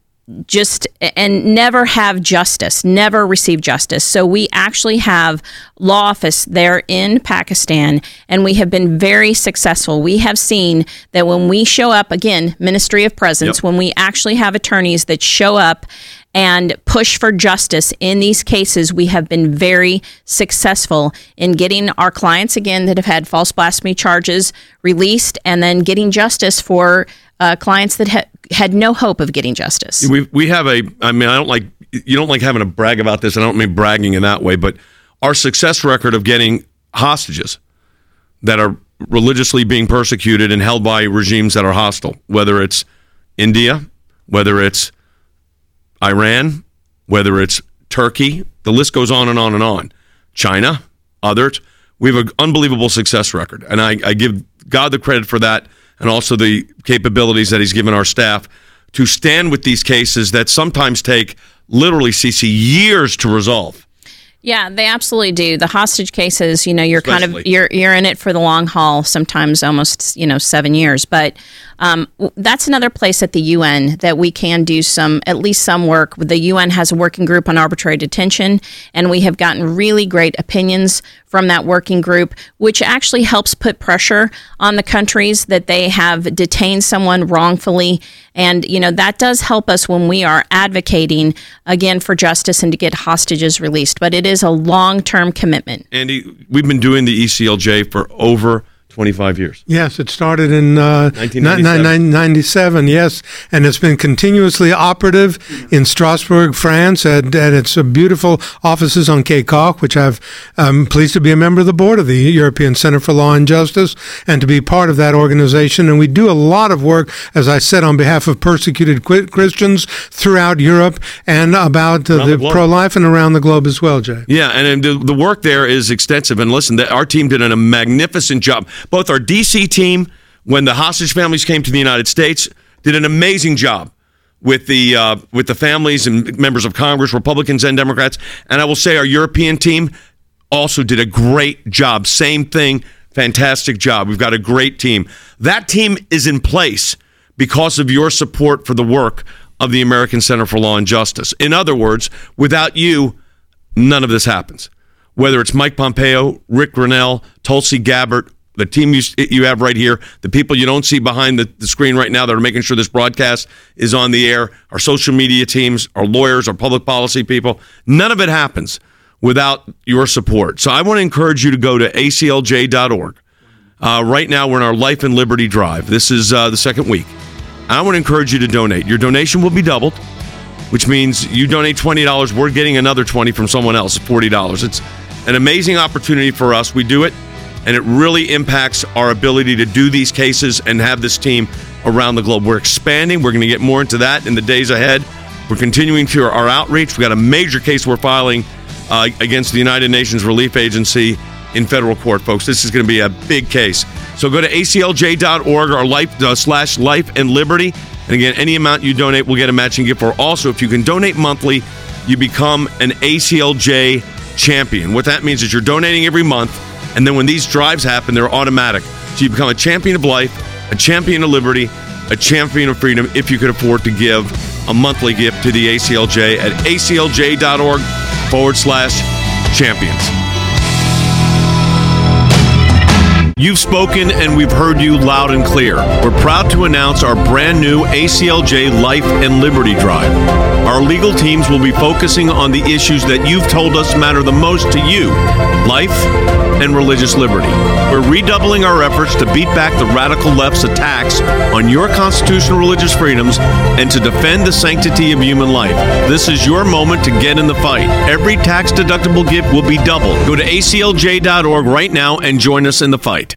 never have justice, never receive justice. So we actually have law office there in Pakistan, and we have been very successful. We have seen that when we show up, again, Ministry of Presence, when we actually have attorneys that show up and push for justice in these cases, we have been very successful in getting our clients, again, that have had false blasphemy charges released, and then getting justice for clients that had no hope of getting justice. We have you don't like having to brag about this, and I don't mean bragging in that way, but our success record of getting hostages that are religiously being persecuted and held by regimes that are hostile, whether it's India, whether it's Iran, whether it's Turkey, the list goes on and on and on. China, others. We have an unbelievable success record, and I give God the credit for that, and also the capabilities that he's given our staff to stand with these cases that sometimes take literally, CC, years to resolve. Yeah, they absolutely do. The hostage cases, you're you're in it for the long haul, sometimes almost, 7 years. But that's another place at the UN that we can do at least some work. The UN has a working group on arbitrary detention, and we have gotten really great opinions from that working group, which actually helps put pressure on the countries that they have detained someone wrongfully. And, that does help us when we are advocating, again, for justice and to get hostages released. But it is a long-term commitment. Andy, we've been doing the ECLJ for over 25 years. Yes, it started in 1997, yes, and it's been continuously operative in Strasbourg, France, at its beautiful offices on Quai Coq, which I'm pleased to be a member of the board of the European Center for Law and Justice and to be part of that organization. And we do a lot of work, as I said, on behalf of persecuted Christians throughout Europe and about the pro-life and around the globe as well, Jay. Yeah, and the work there is extensive. And listen, our team did a magnificent job. Both our D.C. team, when the hostage families came to the United States, did an amazing job with the families and members of Congress, Republicans and Democrats. And I will say our European team also did a great job. Same thing, fantastic job. We've got a great team. That team is in place because of your support for the work of the American Center for Law and Justice. In other words, without you, none of this happens. Whether it's Mike Pompeo, Rick Grenell, Tulsi Gabbard, the team you have right here, the people you don't see behind the screen right now that are making sure this broadcast is on the air, our social media teams, our lawyers, our public policy people, none of it happens without your support. So I want to encourage you to go to aclj.org. Right now, we're in our Life and Liberty Drive. This is the second week. I want to encourage you to donate. Your donation will be doubled, which means you donate $20, we're getting another $20 from someone else, $40. It's an amazing opportunity for us. We do it, and it really impacts our ability to do these cases and have this team around the globe. We're expanding. We're going to get more into that in the days ahead. We're continuing to our outreach. We've got a major case we're filing against the United Nations Relief Agency in federal court, folks. This is going to be a big case. So go to aclj.org or /life and liberty. And again, any amount you donate will get a matching gift. Or also, if you can donate monthly, you become an ACLJ champion. What that means is you're donating every month, and then when these drives happen, they're automatic. So you become a champion of life, a champion of liberty, a champion of freedom if you could afford to give a monthly gift to the ACLJ at aclj.org/champions. You've spoken, and we've heard you loud and clear. We're proud to announce our brand new ACLJ Life and Liberty Drive. Our legal teams will be focusing on the issues that you've told us matter the most to you: life and religious liberty. We're redoubling our efforts to beat back the radical left's attacks on your constitutional religious freedoms and to defend the sanctity of human life. This is your moment to get in the fight. Every tax-deductible gift will be doubled. Go to aclj.org right now and join us in the fight.